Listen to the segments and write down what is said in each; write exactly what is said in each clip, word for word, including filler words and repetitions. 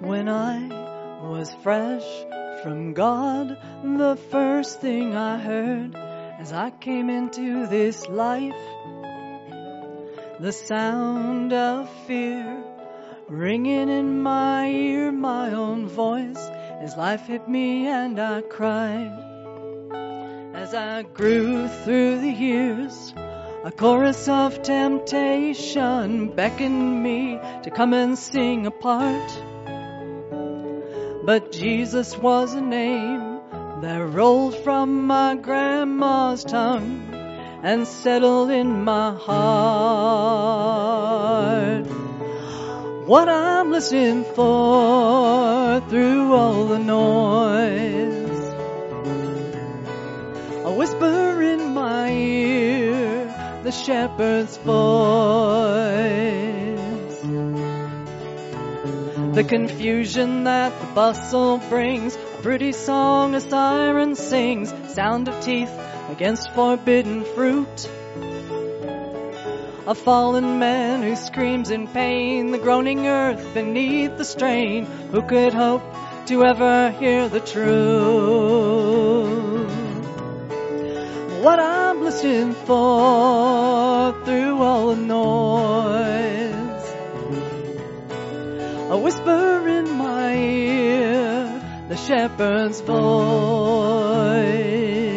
When I was fresh from God, the first thing I heard as I came into this life, the sound of fear ringing in my ear, my own voice as life hit me and I cried. As I grew through the years, a chorus of temptation beckoned me to come and sing a part. But Jesus was a name that rolled from my grandma's tongue and settled in my heart. What I'm listening for through all the noise, a whisper in my ear, the shepherd's voice. The confusion that the bustle brings, a pretty song a siren sings, sound of teeth against forbidden fruit. A fallen man who screams in pain, the groaning earth beneath the strain. Who could hope to ever hear the truth? What I'm listening for through all the noise, a whisper in my ear, the shepherd's voice.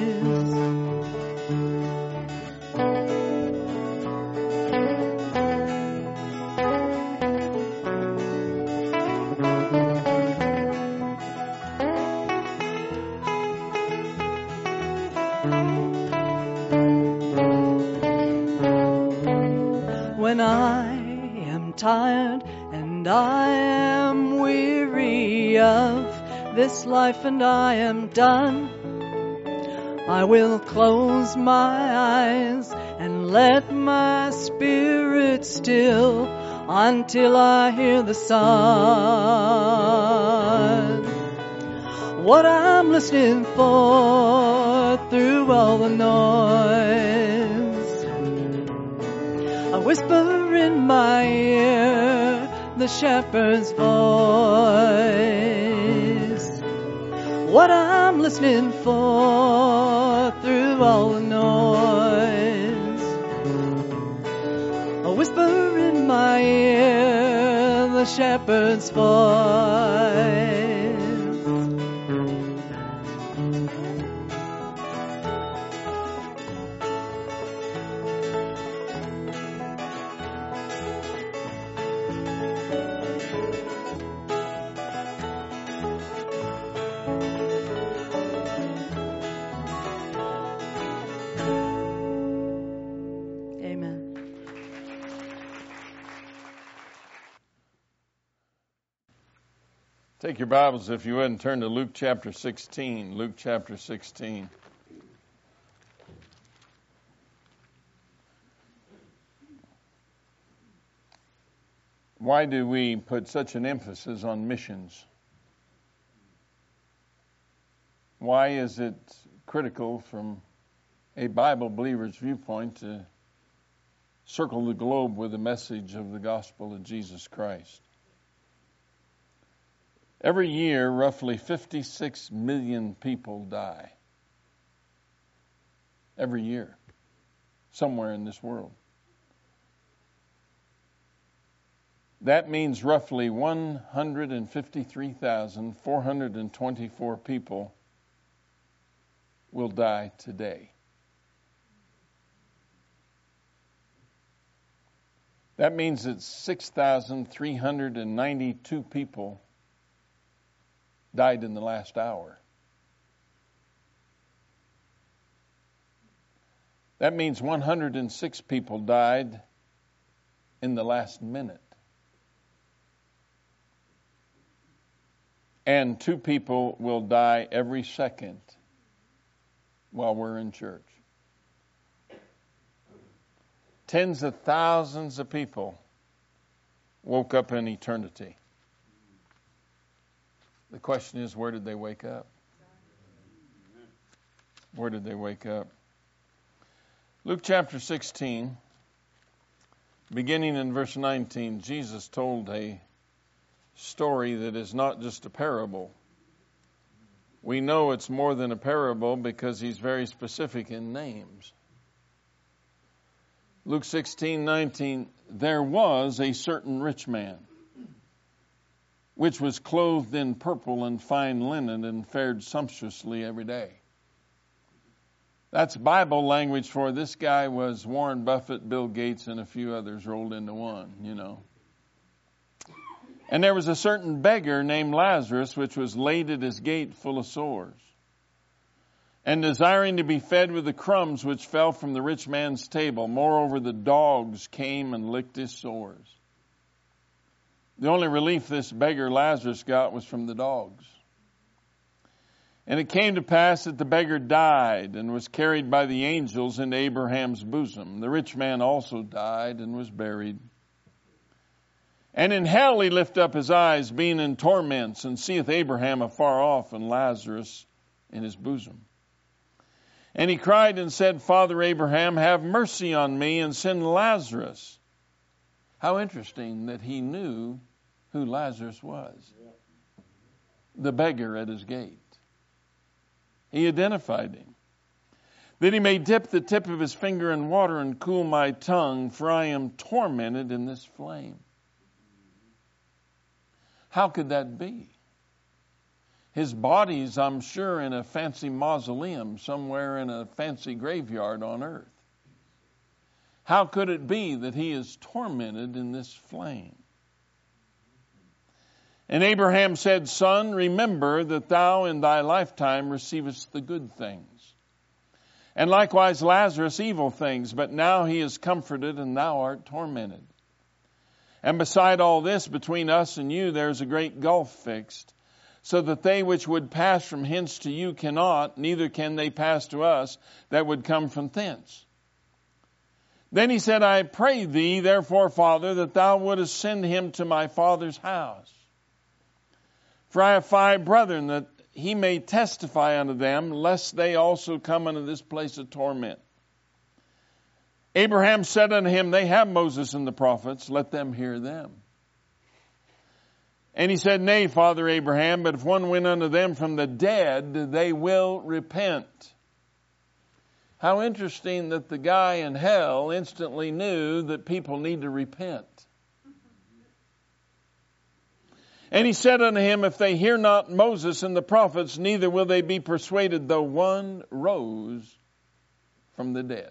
When I am tired and I am weary of this life and I am done, I will close my eyes and let my spirit still until I hear the sun. What I'm listening for through all the noise, a whisper in my ear, the shepherd's voice. What I'm listening for through all the noise, a whisper in my ear, the shepherd's voice. Take your Bibles, if you would, and turn to Luke chapter sixteen. Luke chapter sixteen. Why do we put such an emphasis on missions? Why is it critical from a Bible believer's viewpoint to circle the globe with the message of the gospel of Jesus Christ? Every year, roughly fifty-six million people die. Every year, somewhere in this world. That means roughly one hundred fifty-three thousand four hundred twenty-four people will die today. That means that six thousand three hundred ninety-two people died in the last hour. That means one hundred six people died in the last minute. And two people will die every second while we're in church. Tens of thousands of people woke up in eternity. The question is, where did they wake up? Where did they wake up? Luke chapter sixteen, beginning in verse nineteen, Jesus told a story that is not just a parable. We know it's more than a parable because he's very specific in names. Luke sixteen nineteen, there was a certain rich man, which was clothed in purple and fine linen and fared sumptuously every day. That's Bible language for this guy was Warren Buffett, Bill Gates, and a few others rolled into one, you know. And there was a certain beggar named Lazarus, which was laid at his gate full of sores, and desiring to be fed with the crumbs which fell from the rich man's table. Moreover, the dogs came and licked his sores. The only relief this beggar Lazarus got was from the dogs. And it came to pass that the beggar died and was carried by the angels into Abraham's bosom. The rich man also died and was buried. And in hell he lift up his eyes, being in torments, and seeth Abraham afar off and Lazarus in his bosom. And he cried and said, Father Abraham, have mercy on me and send Lazarus. How interesting that he knew who Lazarus was. The beggar at his gate. He identified him. That he may dip the tip of his finger in water and cool my tongue, for I am tormented in this flame. How could that be? His body's, I'm sure, in a fancy mausoleum somewhere in a fancy graveyard on earth. How could it be that he is tormented in this flame? And Abraham said, Son, remember that thou in thy lifetime receivest the good things, and likewise Lazarus evil things, but now he is comforted and thou art tormented. And beside all this, between us and you there is a great gulf fixed, so that they which would pass from hence to you cannot, neither can they pass to us that would come from thence. Then he said, I pray thee, therefore, Father, that thou wouldest send him to my father's house. For I have five brethren, that he may testify unto them, lest they also come unto this place of torment. Abraham said unto him, They have Moses and the prophets, let them hear them. And he said, Nay, Father Abraham, but if one went unto them from the dead, they will repent. How interesting that the guy in hell instantly knew that people need to repent. And he said unto him, If they hear not Moses and the prophets, neither will they be persuaded, though one rose from the dead.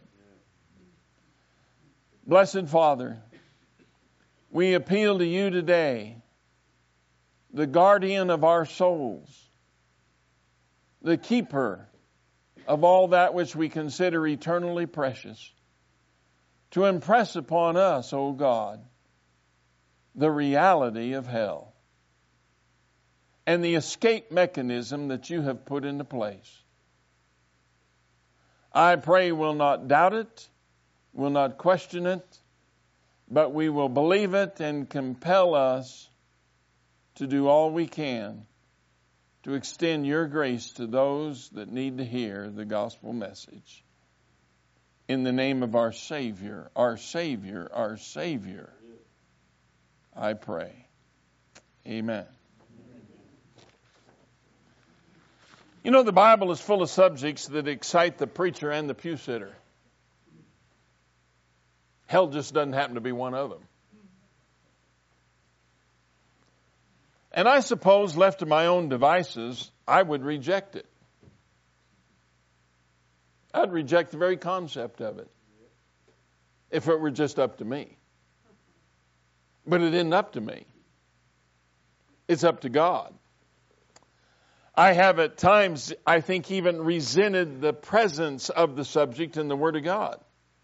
Blessed Father, we appeal to you today, the guardian of our souls, the keeper of all that which we consider eternally precious, to impress upon us, O God, the reality of hell and the escape mechanism that you have put into place. I pray we'll not doubt it, we'll not question it, but we will believe it and compel us to do all we can to extend your grace to those that need to hear the gospel message. In the name of our Savior, our Savior, our Savior, I pray. Amen. You know, the Bible is full of subjects that excite the preacher and the pew sitter. Hell just doesn't happen to be one of them. And I suppose, left to my own devices, I would reject it. I'd reject the very concept of it if it were just up to me. But it isn't up to me. It's up to God. I have at times, I think, even resented the presence of the subject in the Word of God.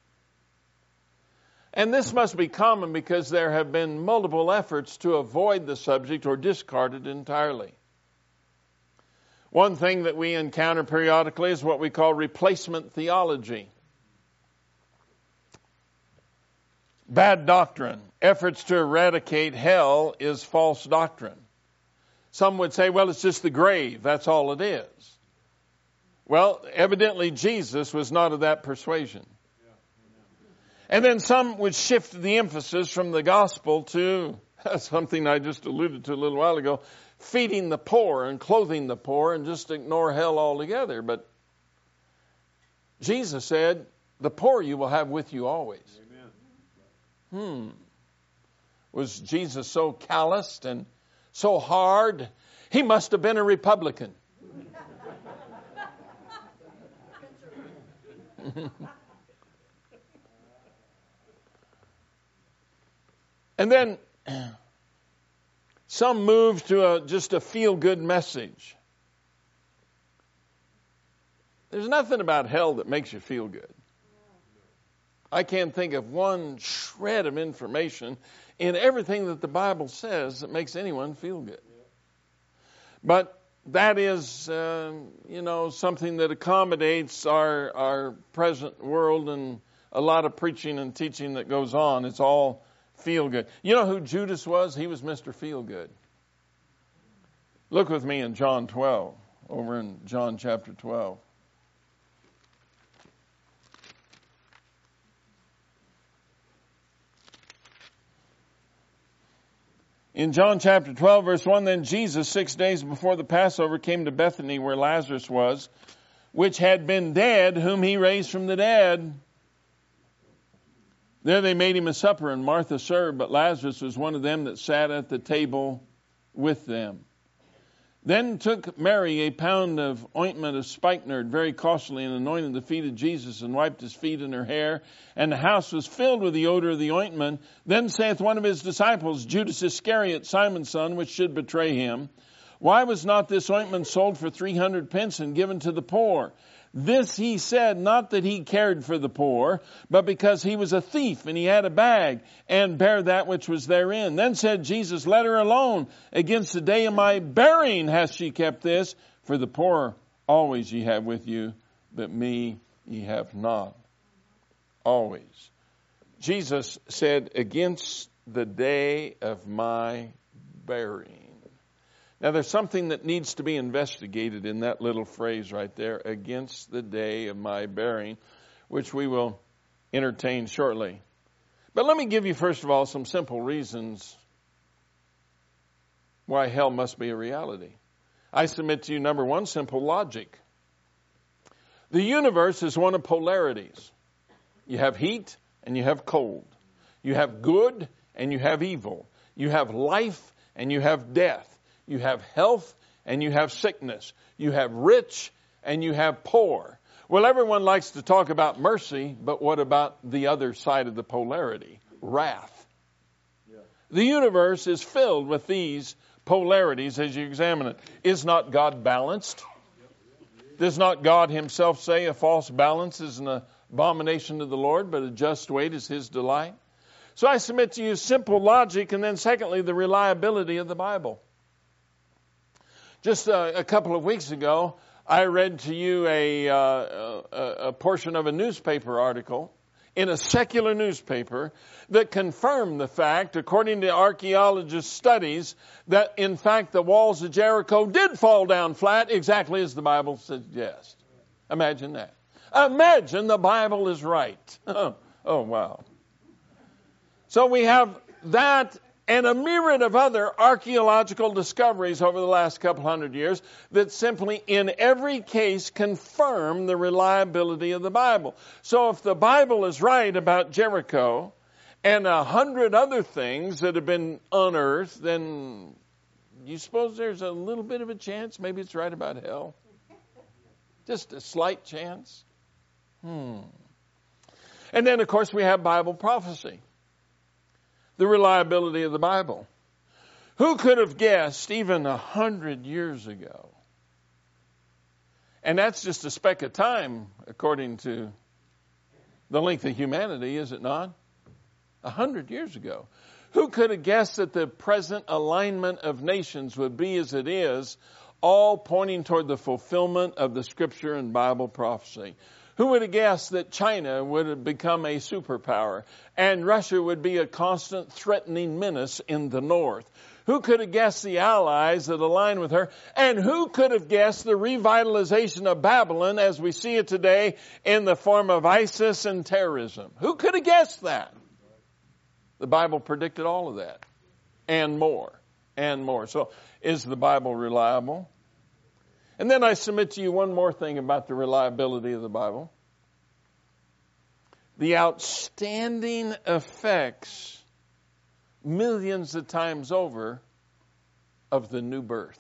And this must be common because there have been multiple efforts to avoid the subject or discard it entirely. One thing that we encounter periodically is what we call replacement theology. Bad doctrine. Efforts to eradicate hell is false doctrine. Some would say, well, it's just the grave. That's all it is. Well, evidently Jesus was not of that persuasion. And then some would shift the emphasis from the gospel to That's something I just alluded to a little while ago. Feeding the poor and clothing the poor and just ignore hell altogether. But Jesus said, the poor you will have with you always. Amen. Hmm. Was Jesus so calloused and so hard? He must have been a Republican. And then some move to a, just a feel-good message. There's nothing about hell that makes you feel good. I can't think of one shred of information in everything that the Bible says that makes anyone feel good. But that is, uh, you know, something that accommodates our our present world and a lot of preaching and teaching that goes on. It's all feel good. You know who Judas was? He was Mister Feel Good. Look with me in John twelve, over in John chapter twelve. In John chapter twelve, verse one, then Jesus, six days before the Passover, came to Bethany where Lazarus was, which had been dead, whom he raised from the dead. There they made him a supper, and Martha served, but Lazarus was one of them that sat at the table with them. Then took Mary a pound of ointment of spikenard, very costly, and anointed the feet of Jesus, and wiped his feet in her hair. And the house was filled with the odor of the ointment. Then saith one of his disciples, Judas Iscariot, Simon's son, which should betray him, why was not this ointment sold for three hundred pence and given to the poor? This he said, not that he cared for the poor, but because he was a thief, and he had a bag, and bare that which was therein. Then said Jesus, let her alone. Against the day of my burying hath she kept this. For the poor always ye have with you, but me ye have not. Always. Jesus said, against the day of my burying. Now, there's something that needs to be investigated in that little phrase right there, against the day of my burying, which we will entertain shortly. But let me give you, first of all, some simple reasons why hell must be a reality. I submit to you, number one, simple logic. The universe is one of polarities. You have heat and you have cold. You have good and you have evil. You have life and you have death. You have health and you have sickness. You have rich and you have poor. Well, everyone likes to talk about mercy, but what about the other side of the polarity? Wrath. Yeah. The universe is filled with these polarities as you examine it. Is not God balanced? Does not God himself say a false balance is an abomination to the Lord, but a just weight is his delight? So I submit to you simple logic, and then secondly, the reliability of the Bible. Just a, a couple of weeks ago, I read to you a, uh, a, a portion of a newspaper article in a secular newspaper that confirmed the fact, according to archaeologists' studies, that in fact the walls of Jericho did fall down flat exactly as the Bible suggests. Imagine that. Imagine the Bible is right. Oh, oh wow. So we have that and a myriad of other archaeological discoveries over the last couple hundred years that simply in every case confirm the reliability of the Bible. So if the Bible is right about Jericho and a hundred other things that have been unearthed, then you suppose there's a little bit of a chance maybe it's right about hell? Just a slight chance? Hmm. And then, of course, we have Bible prophecy. The reliability of the Bible. Who could have guessed even a hundred years ago? And that's just a speck of time, according to the length of humanity, is it not? A hundred years ago. Who could have guessed that the present alignment of nations would be as it is, all pointing toward the fulfillment of the Scripture and Bible prophecy? Who would have guessed that China would have become a superpower and Russia would be a constant threatening menace in the north? Who could have guessed the allies that align with her? And who could have guessed the revitalization of Babylon as we see it today in the form of ISIS and terrorism? Who could have guessed that? The Bible predicted all of that. and more and more. So is the Bible reliable? And then I submit to you one more thing about the reliability of the Bible. The outstanding effects, millions of times over, of the new birth.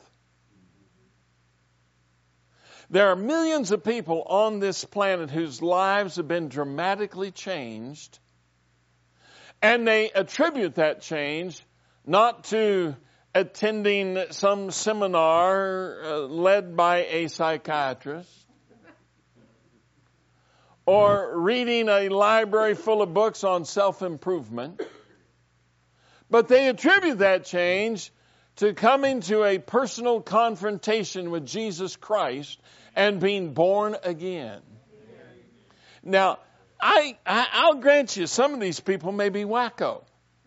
There are millions of people on this planet whose lives have been dramatically changed, and they attribute that change not to attending some seminar uh, led by a psychiatrist, or reading a library full of books on self-improvement, but they attribute that change to coming to a personal confrontation with Jesus Christ and being born again. Now, I, I I'll grant you, some of these people may be wacko.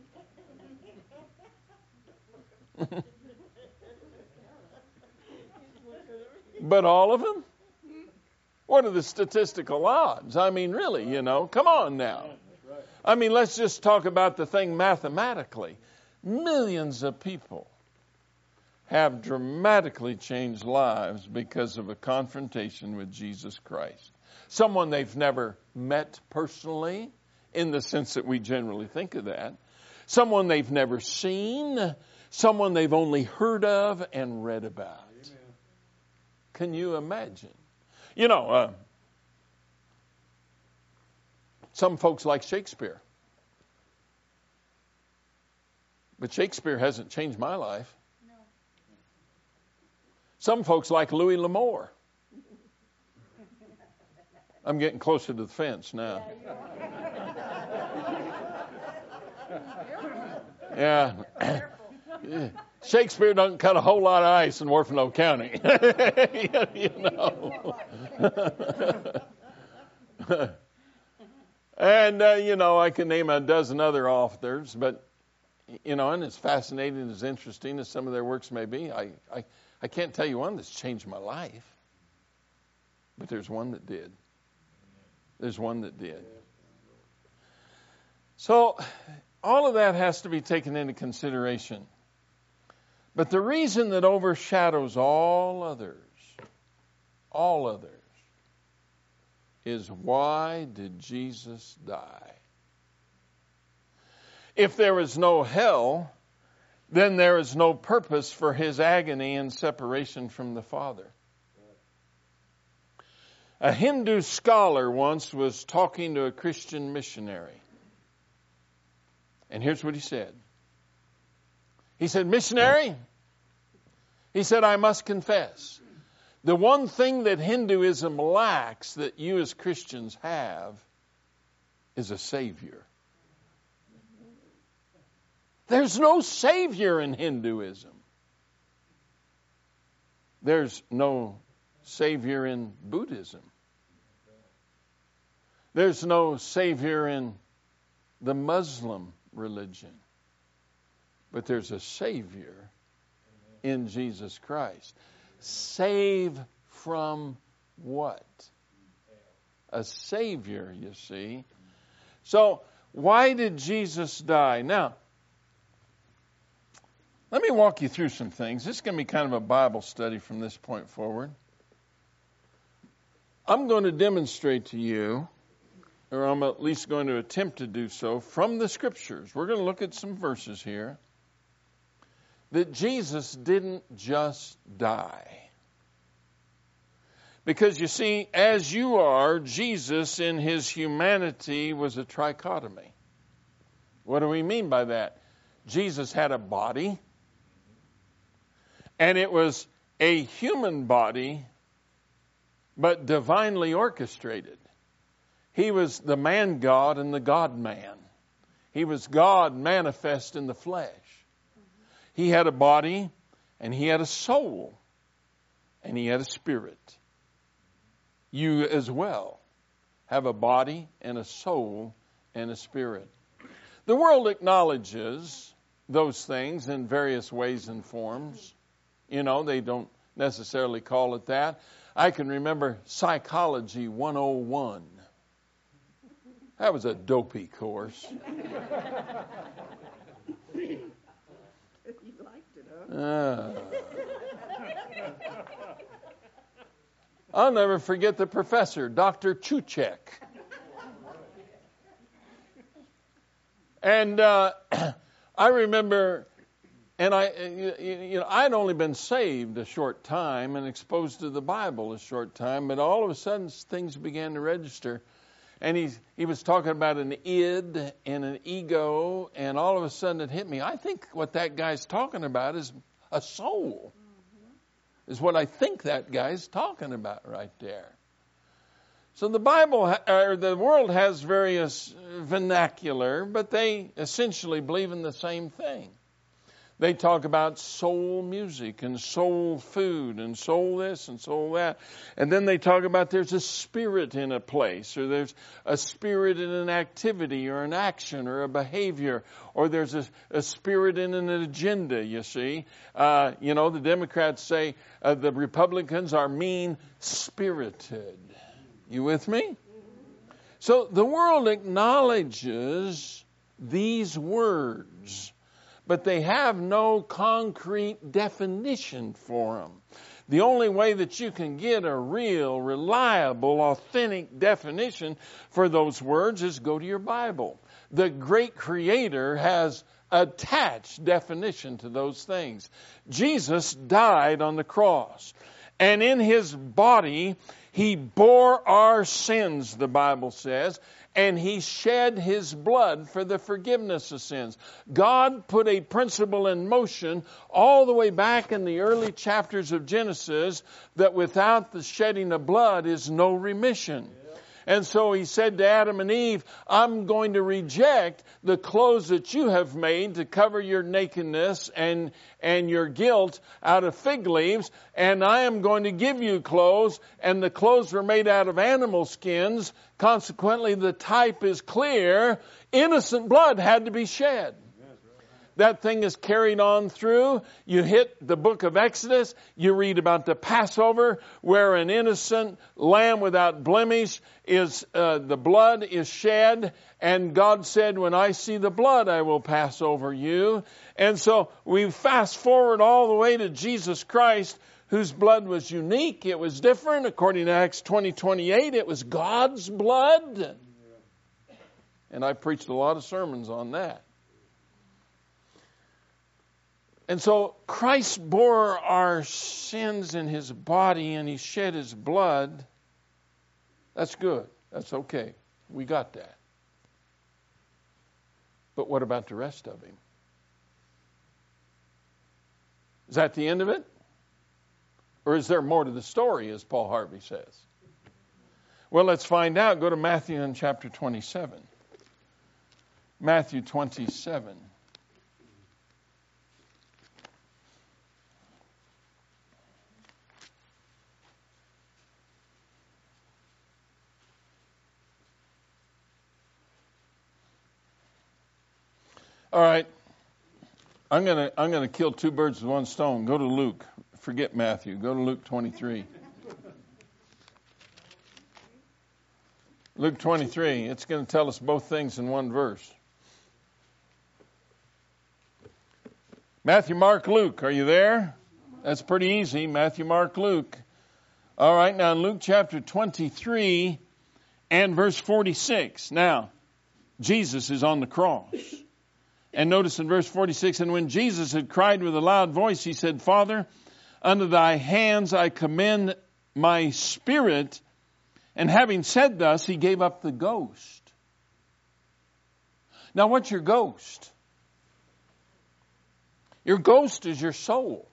But all of them? What are the statistical odds? I mean, really, you know, come on now. I mean, let's just talk about the thing mathematically. Millions of people have dramatically changed lives because of a confrontation with Jesus Christ. Someone they've never met personally, in the sense that we generally think of that. Someone they've never seen. Someone they've only heard of and read about. Amen. Can you imagine? You know, uh, some folks like Shakespeare. But Shakespeare hasn't changed my life. No. Some folks like Louis L'Amour. I'm getting closer to the fence now. Yeah. Shakespeare doesn't cut a whole lot of ice in Orfano County. You know. And, uh, you know, I can name a dozen other authors, but, you know, and as fascinating, as interesting as some of their works may be, I, I, I can't tell you one that's changed my life. But there's one that did. There's one that did. So all of that has to be taken into consideration. But the reason that overshadows all others, all others, is why did Jesus die? If there is no hell, then there is no purpose for his agony and separation from the Father. A Hindu scholar once was talking to a Christian missionary. And here's what he said. He said, "Missionary," he said, "I must confess, the one thing that Hinduism lacks that you as Christians have is a Savior." There's no Savior in Hinduism. There's no Savior in Buddhism. There's no Savior in the Muslim religion. But there's a Savior in Jesus Christ. Save from what? A Savior, you see. So, why did Jesus die? Now, let me walk you through some things. This is going to be kind of a Bible study from this point forward. I'm going to demonstrate to you, or I'm at least going to attempt to do so, from the Scriptures. We're going to look at some verses here, that Jesus didn't just die. Because you see, as you are, Jesus in his humanity was a trichotomy. What do we mean by that? Jesus had a body, and it was a human body, but divinely orchestrated. He was the man-God and the God-man. He was God manifest in the flesh. He had a body, and he had a soul, and he had a spirit. You as well have a body and a soul and a spirit. The world acknowledges those things in various ways and forms. You know, they don't necessarily call it that. I can remember Psychology one oh one. That was a dopey course. Uh. I'll never forget the professor, Doctor Chuchek. And uh, I remember, and I, you know, I'd only been saved a short time and exposed to the Bible a short time, but all of a sudden things began to register. And he he was talking about an id and an ego, and all of a sudden it hit me. I think what that guy's talking about is a soul, mm-hmm. is what I think that guy's talking about right there. So the Bible, or the world has various vernacular, but they essentially believe in the same thing. They talk about soul music and soul food and soul this and soul that. And then they talk about there's a spirit in a place, or there's a spirit in an activity or an action or a behavior, or there's a, a spirit in an agenda, you see. Uh, you know, the Democrats say uh, the Republicans are mean-spirited. You with me? So the world acknowledges these words, but they have no concrete definition for them. The only way that you can get a real, reliable, authentic definition for those words is go to your Bible. The great Creator has attached definition to those things. Jesus died on the cross, and in His body, He bore our sins, the Bible says, and He shed His blood for the forgiveness of sins. God put a principle in motion all the way back in the early chapters of Genesis that without the shedding of blood is no remission. And so He said to Adam and Eve, I'm going to reject the clothes that you have made to cover your nakedness and, and your guilt out of fig leaves, and I am going to give you clothes, and the clothes were made out of animal skins. Consequently, the type is clear. Innocent blood had to be shed. That thing is carried on through. You hit the book of Exodus. You read about the Passover, where an innocent lamb without blemish is, uh, the blood is shed. And God said, when I see the blood, I will pass over you. And so we fast forward all the way to Jesus Christ, whose blood was unique. It was different. According to Acts twenty twenty-eight, it was God's blood. And I preached a lot of sermons on that. And so Christ bore our sins in His body and He shed His blood. That's good. That's okay. We got that. But what about the rest of Him? Is that the end of it? Or is there more to the story, as Paul Harvey says? Well, let's find out. Go to Matthew in chapter twenty-seven. Matthew twenty-seven. All right, I'm gonna I'm gonna kill two birds with one stone. Go to Luke. Forget Matthew. Go to Luke twenty-three. Luke twenty-three. It's going to tell us both things in one verse. Matthew, Mark, Luke. Are you there? That's pretty easy. Matthew, Mark, Luke. All right. Now in Luke chapter twenty-three and verse forty-six. Now, Jesus is on the cross. And notice in verse forty-six, and when Jesus had cried with a loud voice, He said, Father, unto Thy hands I commend my spirit. And having said thus, He gave up the ghost. Now, what's your ghost? Your ghost is your soul.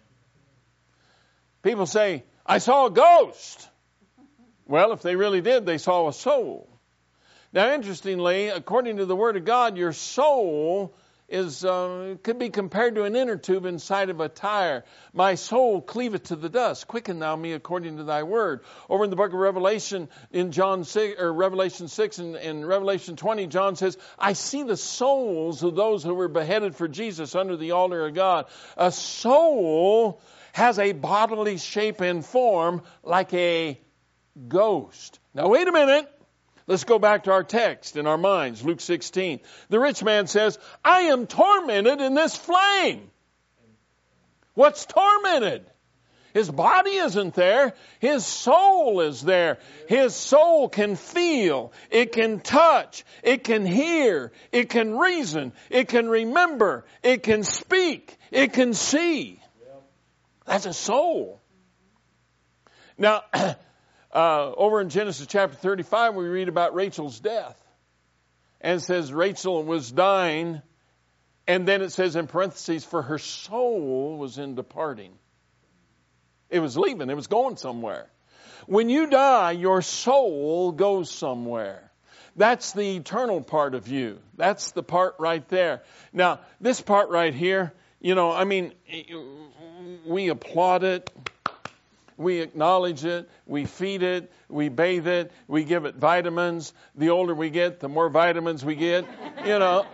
People say, I saw a ghost. Well, if they really did, they saw a soul. Now, interestingly, according to the Word of God, your soul is uh, could be compared to an inner tube inside of a tire. My soul cleaveth to the dust. Quicken thou me according to Thy word. Over in the book of Revelation, in John six, or Revelation six and in Revelation twenty, John says, I see the souls of those who were beheaded for Jesus under the altar of God. A soul has a bodily shape and form like a ghost. Now, wait a minute. Let's go back to our text in our minds, Luke sixteen. The rich man says, I am tormented in this flame. What's tormented? His body isn't there. His soul is there. His soul can feel. It can touch. It can hear. It can reason. It can remember. It can speak. It can see. That's a soul. Now, uh, over in Genesis chapter thirty-five, we read about Rachel's death. And it says Rachel was dying. And then it says in parentheses, for her soul was in departing. It was leaving. It was going somewhere. When you die, your soul goes somewhere. That's the eternal part of you. That's the part right there. Now, this part right here, you know, I mean, we applaud it. We acknowledge it. We feed it. We bathe it. We give it vitamins. The older we get, the more vitamins we get. You know.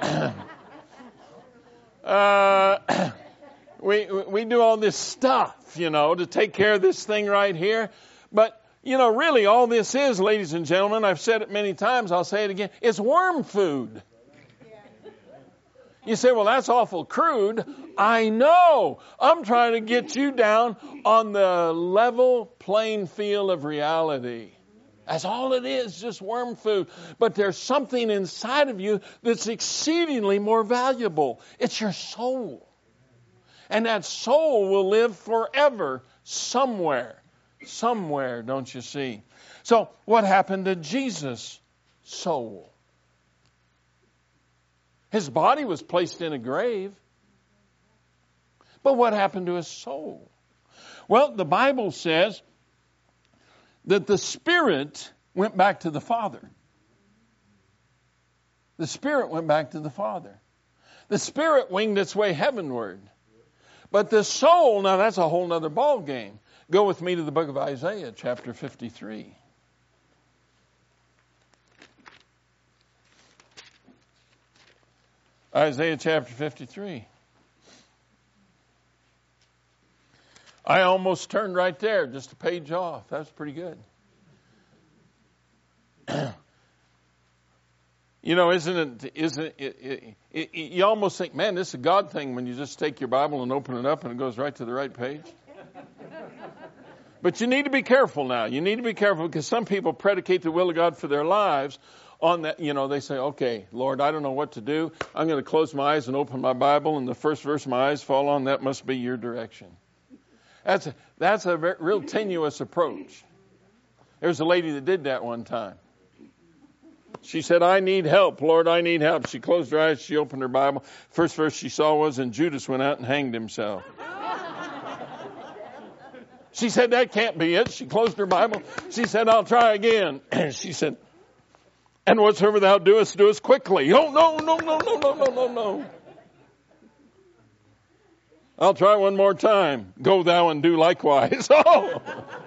uh, we we do all this stuff, you know, to take care of this thing right here. But, you know, really all this is, ladies and gentlemen, I've said it many times, I'll say it again, it's worm food. You say, well, that's awful crude. I know. I'm trying to get you down on the level playing field of reality. That's all it is, just worm food. But there's something inside of you that's exceedingly more valuable. It's your soul. And that soul will live forever somewhere. Somewhere, don't you see? So what happened to Jesus' soul? His body was placed in a grave. But what happened to his soul? Well, the Bible says that the spirit went back to the Father. The spirit went back to the Father. The spirit winged its way heavenward. But the soul, now that's a whole other ball game. Go with me to the book of Isaiah, chapter fifty-three. Isaiah chapter fifty-three. I almost turned right there, just a page off. That was pretty good. You know, isn't it, isn't it, it, it, it, you almost think, man, this is a God thing when you just take your Bible and open it up and it goes right to the right page. But you need to be careful now. You need to be careful because some people predicate the will of God for their lives on that. You know, they say, okay, Lord, I don't know what to do. I'm going to close my eyes and open my Bible, and the first verse my eyes fall on, that must be your direction. That's a, that's a very, real tenuous approach. There was a lady that did that one time. She said, I need help, Lord, I need help. She closed her eyes, she opened her Bible. First verse she saw was, and Judas went out and hanged himself. She said, that can't be it. She closed her Bible. She said, I'll try again. She said, and whatsoever thou doest, doest quickly. Oh, no, no, no, no, no, no, no, no. I'll try one more time. Go thou and do likewise. Oh.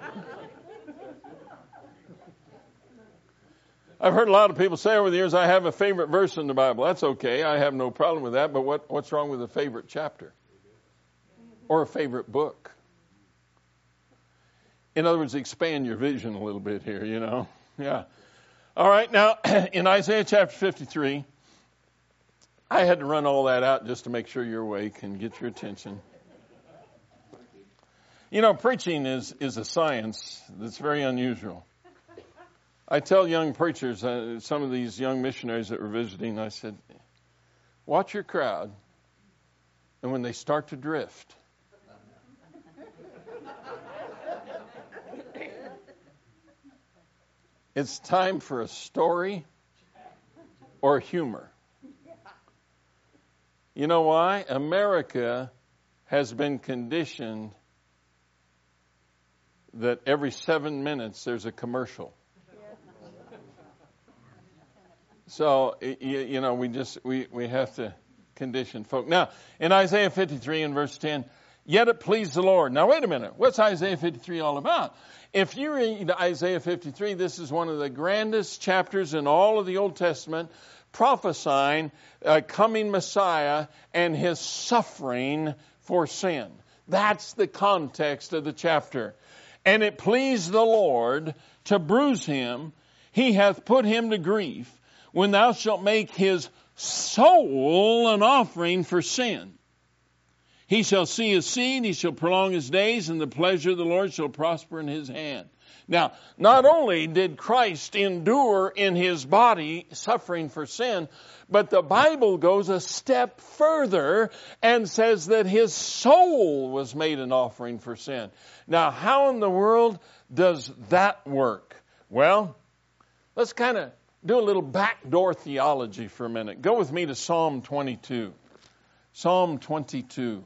I've heard a lot of people say over the years, I have a favorite verse in the Bible. That's okay. I have no problem with that. But what, what's wrong with a favorite chapter? Or a favorite book? In other words, expand your vision a little bit here, you know. Yeah. All right. Now, in Isaiah chapter fifty-three, I had to run all that out just to make sure you're awake and get your attention. You know, preaching is, is a science that's very unusual. I tell young preachers, uh, some of these young missionaries that were visiting, I said, watch your crowd, and when they start to drift, it's time for a story or humor. You know why? America has been conditioned that every seven minutes there's a commercial. So, you, you know, we just, we, we have to condition folk. Now, in Isaiah fifty-three and verse ten, yet it pleased the Lord. Now, wait a minute. What's Isaiah fifty-three all about? If you read Isaiah fifty-three, this is one of the grandest chapters in all of the Old Testament, prophesying a coming Messiah and his suffering for sin. That's the context of the chapter. And it pleased the Lord to bruise him. He hath put him to grief. When thou shalt make his soul an offering for sin, He shall see his seed, he shall prolong his days, and the pleasure of the Lord shall prosper in his hand. Now, not only did Christ endure in his body suffering for sin, but the Bible goes a step further and says that his soul was made an offering for sin. Now, how in the world does that work? Well, let's kind of do a little backdoor theology for a minute. Go with me to Psalm twenty-two. Psalm twenty-two.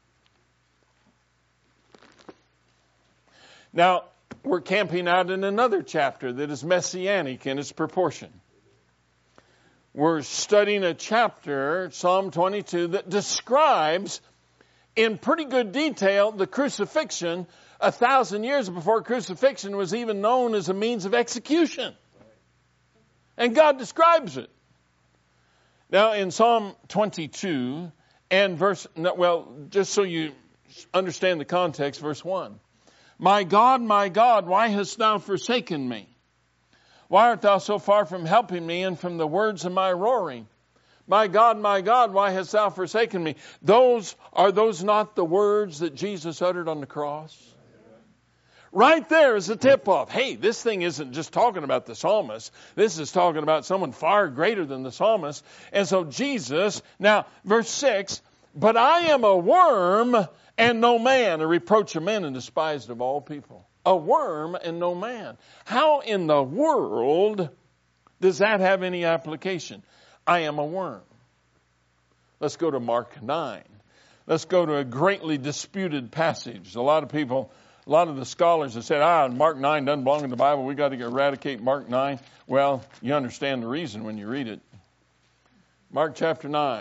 Now, we're camping out in another chapter that is messianic in its proportion. We're studying a chapter, Psalm twenty-two, that describes in pretty good detail the crucifixion a thousand years before crucifixion was even known as a means of execution. And God describes it. Now, in Psalm twenty-two and verse, well, just so you understand the context, verse one. My God, my God, why hast thou forsaken me? Why art thou so far from helping me and from the words of my roaring? My God, my God, why hast thou forsaken me? Those, are those not the words that Jesus uttered on the cross? Right there is a tip-off. Hey, this thing isn't just talking about the psalmist. This is talking about someone far greater than the psalmist. And so Jesus, now, verse six, but I am a worm and no man, a reproach of men and despised of all people. A worm and no man. How in the world does that have any application? I am a worm. Let's go to Mark nine. Let's go to a greatly disputed passage. A lot of people, a lot of the scholars have said, ah, Mark nine doesn't belong in the Bible. We've got to eradicate Mark nine. Well, you understand the reason when you read it. Mark chapter nine.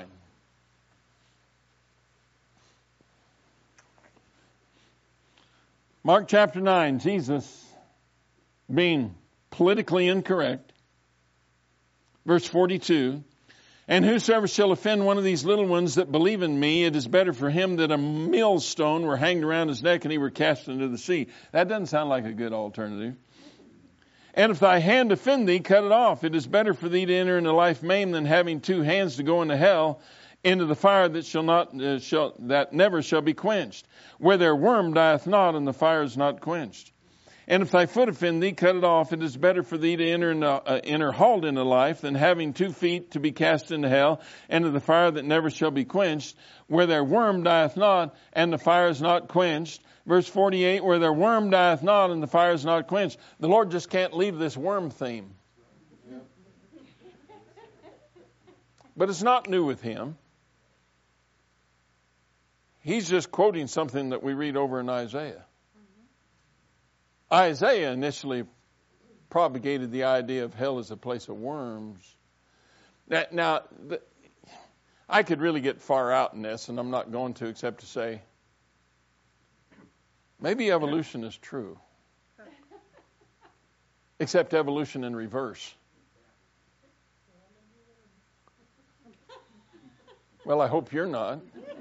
Mark chapter nine, Jesus being politically incorrect. Verse forty-two, and whosoever shall offend one of these little ones that believe in me, it is better for him that a millstone were hanged around his neck and he were cast into the sea. That doesn't sound like a good alternative. And if thy hand offend thee, cut it off. It is better for thee to enter into life maimed than having two hands to go into hell, into the fire that shall not uh, shall that never shall be quenched, where their worm dieth not and the fire is not quenched. And if thy foot offend thee, cut it off. It is better for thee to enter into, uh, enter halt into life than having two feet to be cast into hell, into the fire that never shall be quenched, where their worm dieth not and the fire is not quenched. Verse forty-eight, where their worm dieth not and the fire is not quenched. The Lord just can't leave this worm theme. But it's not new with him. He's just quoting something that we read over in Isaiah. Mm-hmm. Isaiah initially propagated the idea of hell as a place of worms. Now, now the, I could really get far out in this, and I'm not going to except to say, maybe evolution is true. Except evolution in reverse. Well, I hope you're not.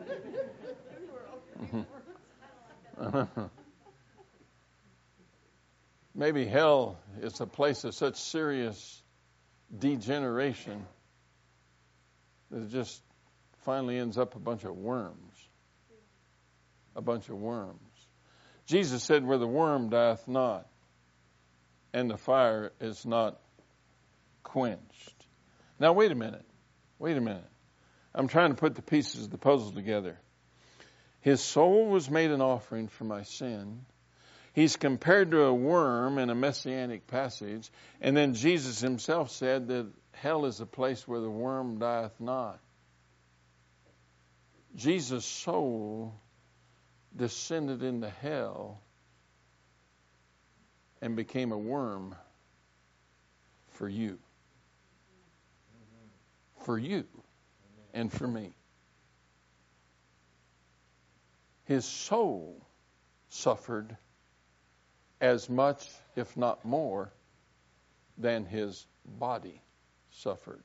Maybe hell is a place of such serious degeneration that it just finally ends up a bunch of worms. A bunch of worms. Jesus said, where the worm dieth not, and the fire is not quenched. Now, wait a minute. Wait a minute. I'm trying to put the pieces of the puzzle together. His soul was made an offering for my sin. He's compared to a worm in a messianic passage. And then Jesus himself said that hell is a place where the worm dieth not. Jesus' soul descended into hell and became a worm for you. For you and for me. His soul suffered as much, if not more, than his body suffered.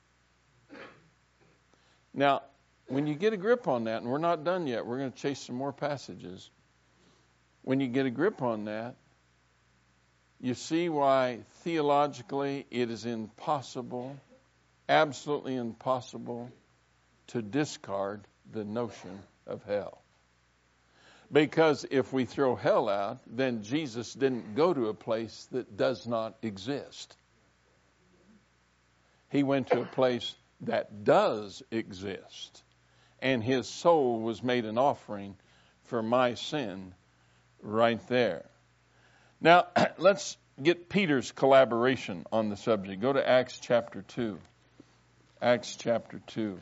Now, when you get a grip on that, and we're not done yet, we're going to chase some more passages. When you get a grip on that, you see why theologically it is impossible, absolutely impossible, to discard the notion of hell. Because if we throw hell out, then Jesus didn't go to a place that does not exist. He went to a place that does exist. And his soul was made an offering for my sin right there. Now, let's get Peter's collaboration on the subject. Go to Acts chapter two. Acts chapter two.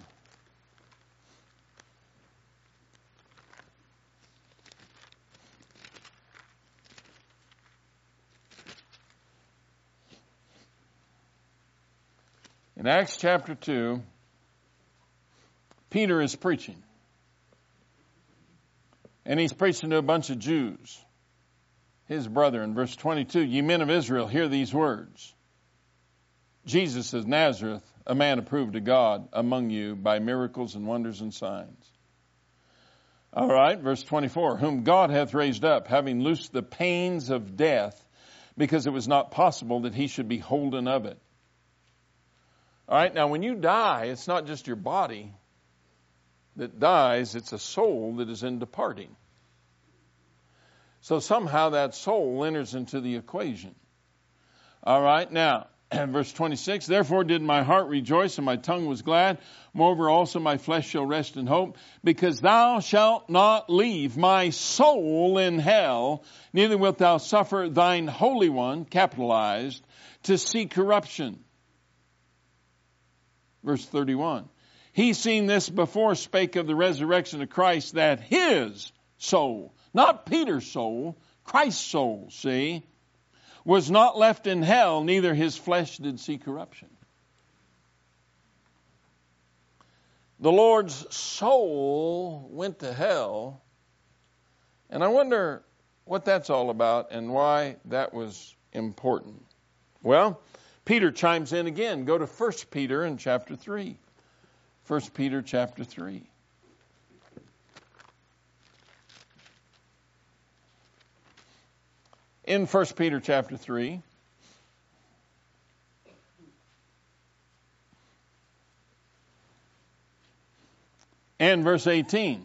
In Acts chapter two, Peter is preaching. And he's preaching to a bunch of Jews, his brethren. Verse twenty-two, ye men of Israel, hear these words. Jesus of Nazareth, a man approved of God among you by miracles and wonders and signs. All right, verse twenty-four, whom God hath raised up, having loosed the pains of death, because it was not possible that he should be holden of it. All right, now when you die, it's not just your body that dies, it's a soul that is in departing. So somehow that soul enters into the equation. All right, now, verse twenty-six, therefore did my heart rejoice and my tongue was glad. Moreover also my flesh shall rest in hope, because thou shalt not leave my soul in hell, neither wilt thou suffer thine Holy One, capitalized, to see corruption. Verse thirty-one, he seen this before spake of the resurrection of Christ, that his soul, not Peter's soul, Christ's soul, see, was not left in hell, neither his flesh did see corruption. The Lord's soul went to hell, and I wonder what that's all about and why that was important. Well, Peter chimes in again. Go to First Peter in chapter three. First Peter chapter three. In First Peter chapter three, and verse eighteen.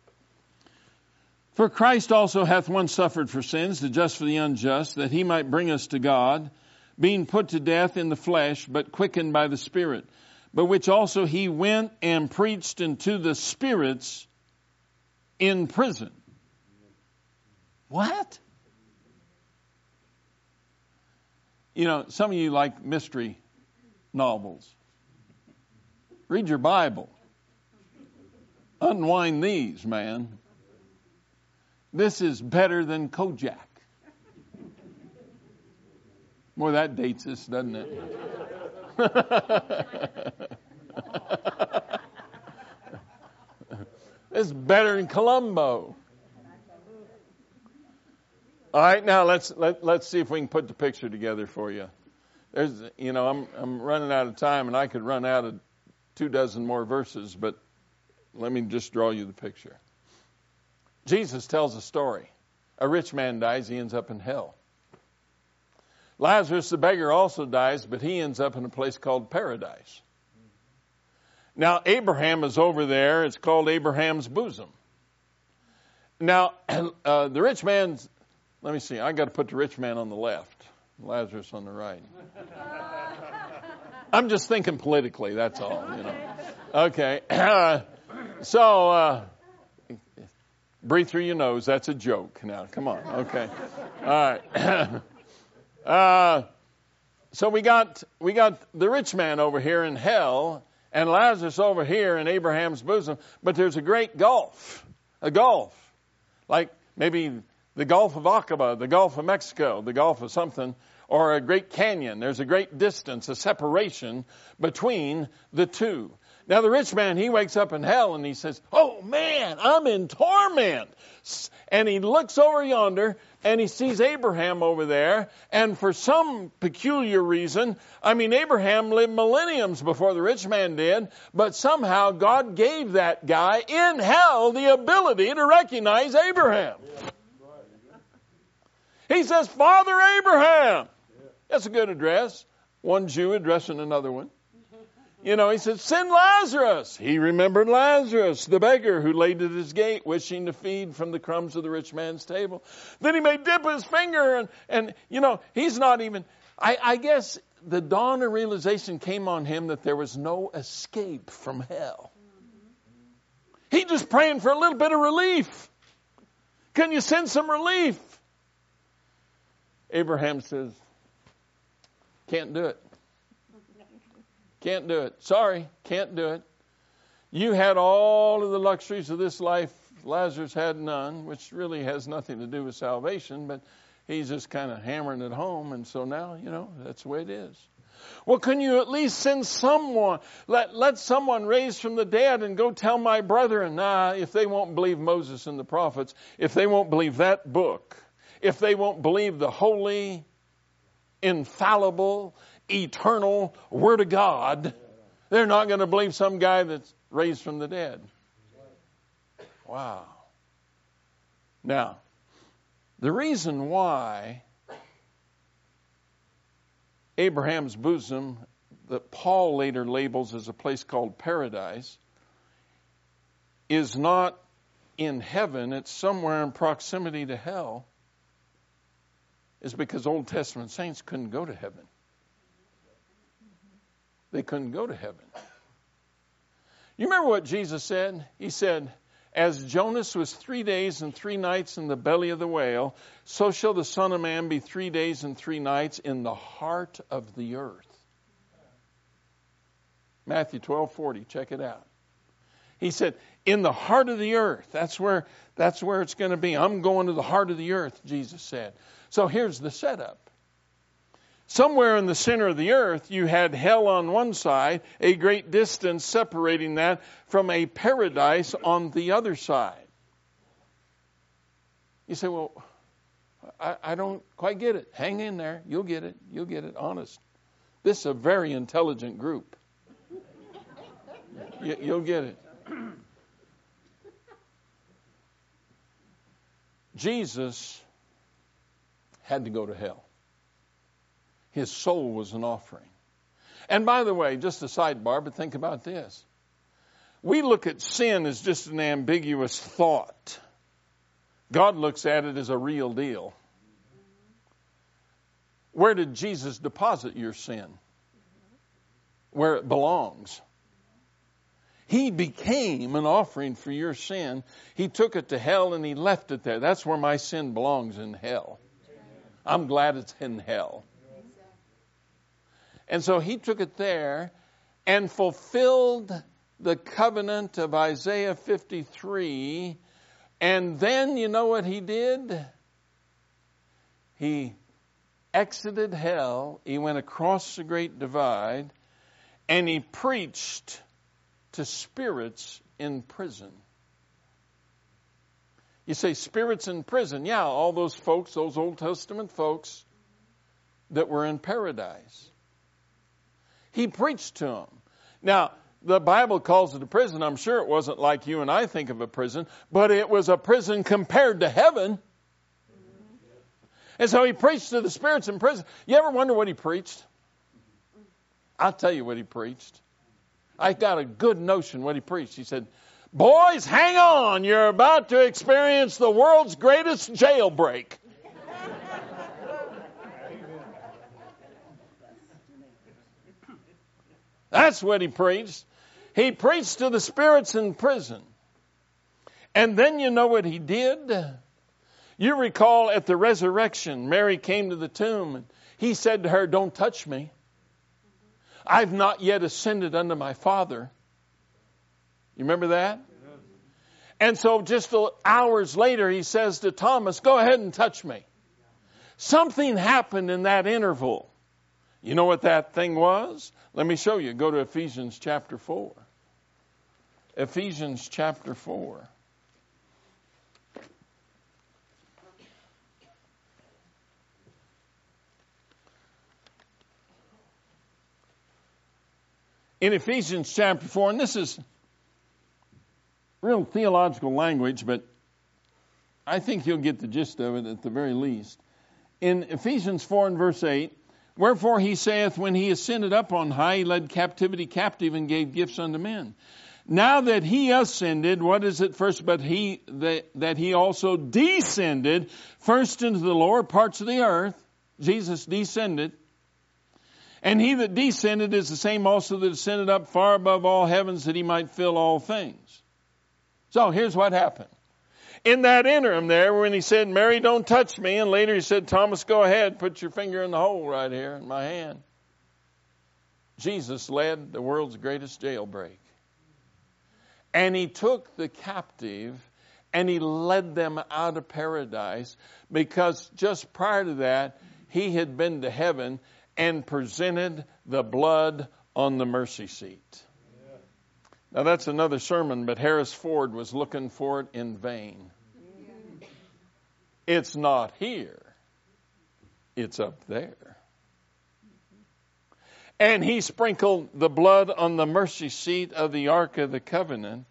For Christ also hath once suffered for sins, the just for the unjust, that he might bring us to God, being put to death in the flesh, but quickened by the Spirit, but which also he went and preached unto the spirits in prison. What? You know, some of you like mystery novels. Read your Bible. Unwind these, man. This is better than Kojak. Boy, that dates us, doesn't it? It's better than Columbo. All right, now let's let, let's see if we can put the picture together for you. There's, you know, I'm I'm running out of time, and I could run out of two dozen more verses, but let me just draw you the picture. Jesus tells a story. A rich man dies; he ends up in hell. Lazarus the beggar also dies, but he ends up in a place called paradise. Now, Abraham is over there. It's called Abraham's bosom. Now, uh, the rich man's, let me see, I got to put the rich man on the left, Lazarus on the right. I'm just thinking politically, that's all, you know. Okay, uh, so uh, breathe through your nose. That's a joke. Now, come on, okay. All right. Uh, so we got we got the rich man over here in hell, and Lazarus over here in Abraham's bosom. But there's a great gulf, a gulf, like maybe the Gulf of Aqaba, the Gulf of Mexico, the Gulf of something, or a great canyon. There's a great distance, a separation between the two. Now the rich man, he wakes up in hell and he says, "Oh man, I'm in torment." And he looks over yonder and he sees Abraham over there. And for some peculiar reason, I mean, Abraham lived millenniums before the rich man did, but somehow God gave that guy in hell the ability to recognize Abraham. He says, "Father Abraham." That's a good address. One Jew addressing another one. You know, he said, send Lazarus. He remembered Lazarus, the beggar who laid at his gate, wishing to feed from the crumbs of the rich man's table. Then he may dip his finger and, and you know, he's not even, I, I guess the dawn of realization came on him that there was no escape from hell. He just praying for a little bit of relief. Can you send some relief? Abraham says, can't do it. Can't do it. Sorry, can't do it. You had all of the luxuries of this life. Lazarus had none, which really has nothing to do with salvation, but he's just kind of hammering it home. And so now, you know, that's the way it is. Well, can you at least send someone, let, let someone raise from the dead and go tell my brethren? Nah, if they won't believe Moses and the prophets, if they won't believe that book, if they won't believe the holy, infallible, eternal Word of God, they're not going to believe some guy that's raised from the dead. Wow. Now, the reason why Abraham's bosom, that Paul later labels as a place called paradise, is not in heaven, it's somewhere in proximity to hell, is because Old Testament saints couldn't go to heaven. They couldn't go to heaven. You remember what Jesus said? He said, as Jonas was three days and three nights in the belly of the whale, so shall the Son of Man be three days and three nights in the heart of the earth. Matthew twelve forty, check it out. He said, in the heart of the earth, that's where, that's where it's going to be. I'm going to the heart of the earth, Jesus said. So here's the setup. Somewhere in the center of the earth, you had hell on one side, a great distance separating that from a paradise on the other side. You say, well, I, I don't quite get it. Hang in there. You'll get it. You'll get it. Honest. This is a very intelligent group. You, you'll get it. Jesus had to go to hell. His soul was an offering. And by the way, just a sidebar, but think about this. We look at sin as just an ambiguous thought. God looks at it as a real deal. Where did Jesus deposit your sin? Where it belongs. He became an offering for your sin. He took it to hell and he left it there. That's where my sin belongs, in hell. I'm glad it's in hell. And so he took it there and fulfilled the covenant of Isaiah fifty-three. And then you know what he did? He exited hell. He went across the great divide and he preached to spirits in prison. You say spirits in prison. Yeah, all those folks, those Old Testament folks that were in paradise. He preached to them. Now, the Bible calls it a prison. I'm sure it wasn't like you and I think of a prison, but it was a prison compared to heaven. And so he preached to the spirits in prison. You ever wonder what he preached? I'll tell you what he preached. I got a good notion what he preached. He said, boys, hang on. You're about to experience the world's greatest jailbreak. That's what he preached. He preached to the spirits in prison. And then you know what he did? You recall at the resurrection, Mary came to the tomb and he said to her, don't touch me. I've not yet ascended unto my Father. You remember that? Yes. And so just hours later he says to Thomas, go ahead and touch me. Something happened in that interval. You know what that thing was? Let me show you. Go to Ephesians chapter four. Ephesians chapter four. In Ephesians chapter four, and this is real theological language, but I think you'll get the gist of it at the very least. In Ephesians four and verse eight, Wherefore he saith, when he ascended up on high, he led captivity captive and gave gifts unto men. Now that he ascended, what is it first? But he, that, that he also descended first into the lower parts of the earth. Jesus descended. And he that descended is the same also that ascended up far above all heavens, that he might fill all things. So here's what happened. In that interim there, when he said, Mary, don't touch me, and later he said, Thomas, go ahead, put your finger in the hole right here in my hand. Jesus led the world's greatest jailbreak. And he took the captive and he led them out of paradise, because just prior to that, he had been to heaven and presented the blood on the mercy seat. Now that's another sermon, but Harris Ford was looking for it in vain. It's not here. It's up there. And he sprinkled the blood on the mercy seat of the Ark of the Covenant.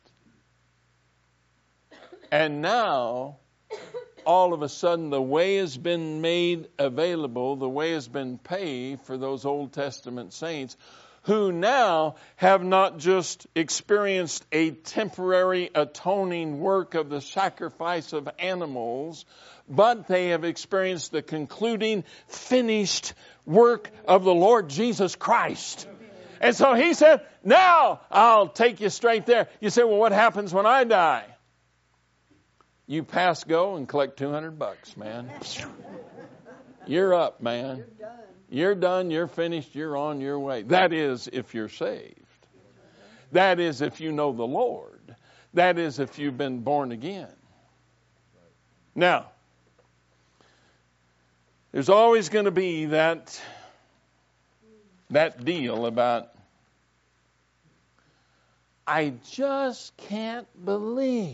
And now, all of a sudden, the way has been made available, the way has been paid for those Old Testament saints who now have not just experienced a temporary atoning work of the sacrifice of animals, but they have experienced the concluding, finished work of the Lord Jesus Christ. And so he said, now I'll take you straight there. You say, well, what happens when I die? You pass go and collect two hundred bucks, man. You're up, man. You're done, you're finished, you're on your way. That is if you're saved. That is if you know the Lord. That is if you've been born again. Now, there's always going to be that, that deal about, I just can't believe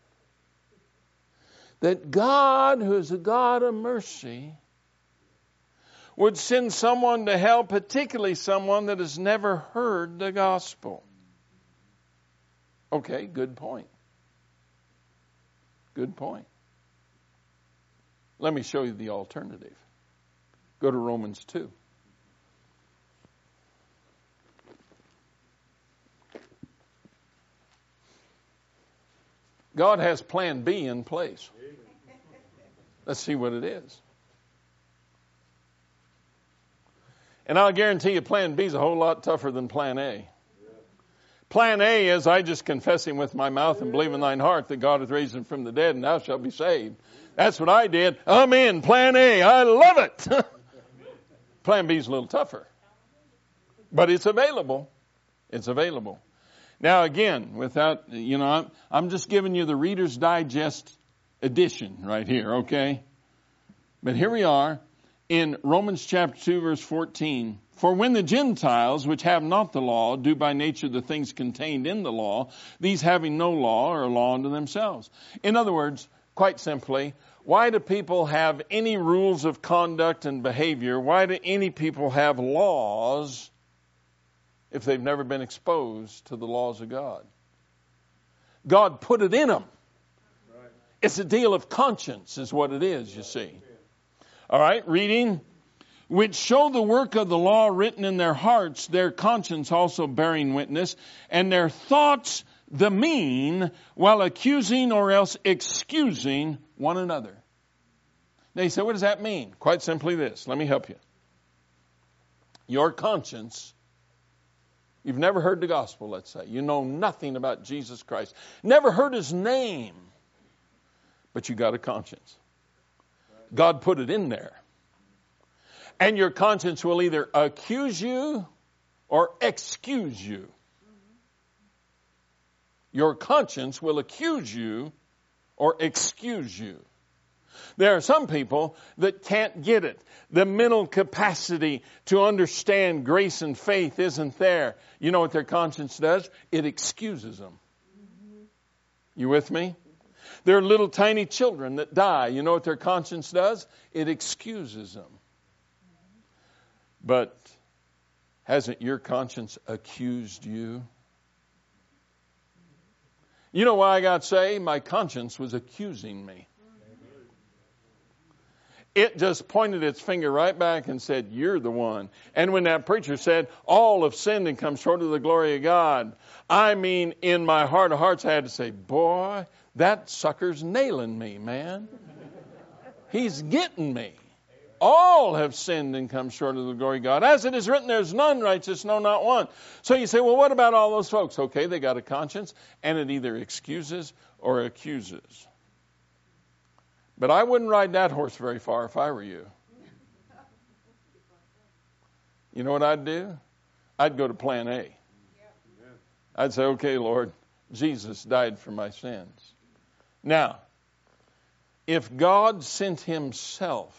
that God, who is a God of mercy, would send someone to hell, particularly someone that has never heard the gospel. Okay, good point. Good point. Let me show you the alternative. Go to Romans two. God has plan B in place. Let's see what it is. And I'll guarantee you plan B is a whole lot tougher than plan A. Plan A is, I just confess him with my mouth and believe in thine heart that God hath raised him from the dead, and thou shalt be saved. That's what I did. I'm in. Plan A. I love it. Plan B is a little tougher. But it's available. It's available. Now again, without, you know, I'm, I'm just giving you the Reader's Digest edition right here, okay? But here we are in Romans chapter two, verse fourteen. For when the Gentiles, which have not the law, do by nature the things contained in the law, these having no law are a law unto themselves. In other words, quite simply, why do people have any rules of conduct and behavior? Why do any people have laws if they've never been exposed to the laws of God? God put it in them. Right. It's a deal of conscience is what it is, you see. All right, reading. Which show the work of the law written in their hearts, their conscience also bearing witness, and their thoughts the mean, while accusing or else excusing one another. Now you say, what does that mean? Quite simply this. Let me help you. Your conscience, you've never heard the gospel, let's say. You know nothing about Jesus Christ. Never heard his name. But you got a conscience. God put it in there. And your conscience will either accuse you or excuse you. Your conscience will accuse you or excuse you. There are some people that can't get it. The mental capacity to understand grace and faith isn't there. You know what their conscience does? It excuses them. You with me? There are little tiny children that die. You know what their conscience does? It excuses them. But hasn't your conscience accused you? You know why I got saved? My conscience was accusing me. It just pointed its finger right back and said, you're the one. And when that preacher said, all have sinned and come short of the glory of God, I mean, in my heart of hearts, I had to say, boy, that sucker's nailing me, man. He's getting me. All have sinned and come short of the glory of God. As it is written, there's none righteous, no, not one. So you say, well, what about all those folks? Okay, they got a conscience, and it either excuses or accuses. But I wouldn't ride that horse very far if I were you. You know what I'd do? I'd go to plan A. I'd say, okay, Lord, Jesus died for my sins. Now, if God sent himself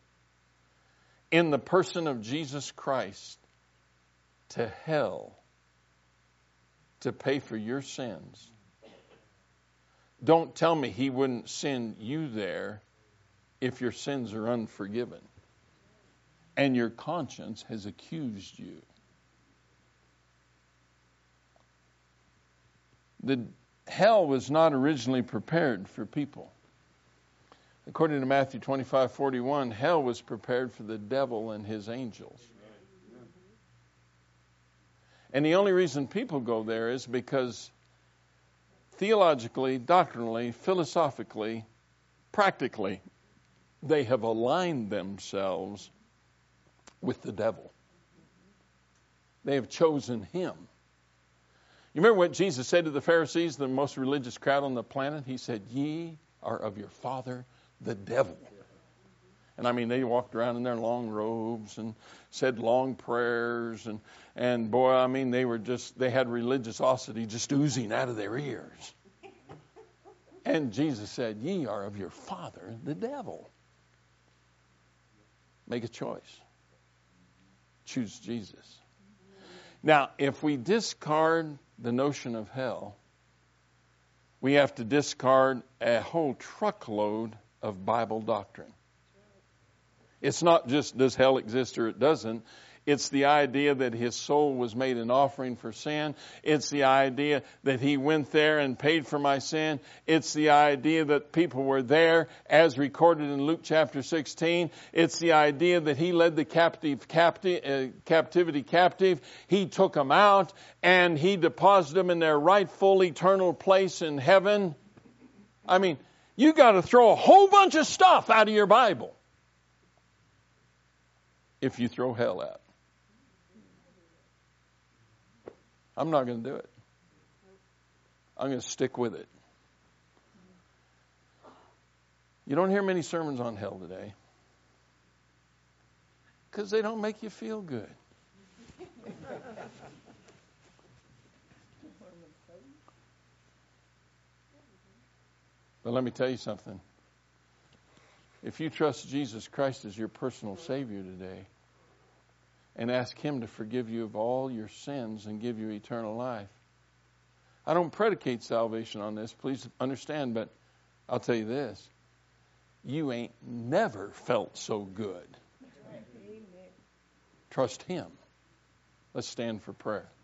in the person of Jesus Christ to hell to pay for your sins, don't tell me he wouldn't send you there if your sins are unforgiven and your conscience has accused you. The hell was not originally prepared for people. According to Matthew twenty-five forty-one, hell was prepared for the devil and his angels. And the only reason people go there is because theologically, doctrinally, philosophically, practically, they have aligned themselves with the devil. They have chosen him. You remember what Jesus said to the Pharisees, the most religious crowd on the planet? He said, ye are of your father, the devil. And I mean, they walked around in their long robes and said long prayers. And, and boy, I mean, they were just, they had religiosity just oozing out of their ears. And Jesus said, ye are of your father, the devil. Make a choice. Choose Jesus. Now, if we discard the notion of hell, we have to discard a whole truckload of Bible doctrine. It's not just does hell exist or it doesn't. It's the idea that his soul was made an offering for sin. It's the idea that he went there and paid for my sin. It's the idea that people were there as recorded in Luke chapter sixteen. It's the idea that he led the captive, captive, uh, captivity captive. He took them out and he deposited them in their rightful eternal place in heaven. I mean, you got to throw a whole bunch of stuff out of your Bible if you throw hell out. I'm not going to do it. I'm going to stick with it. You don't hear many sermons on hell today because they don't make you feel good. But let me tell you something. If you trust Jesus Christ as your personal Savior today and ask him to forgive you of all your sins and give you eternal life, I don't predicate salvation on this, please understand, but I'll tell you this. You ain't never felt so good. Trust him. Let's stand for prayer.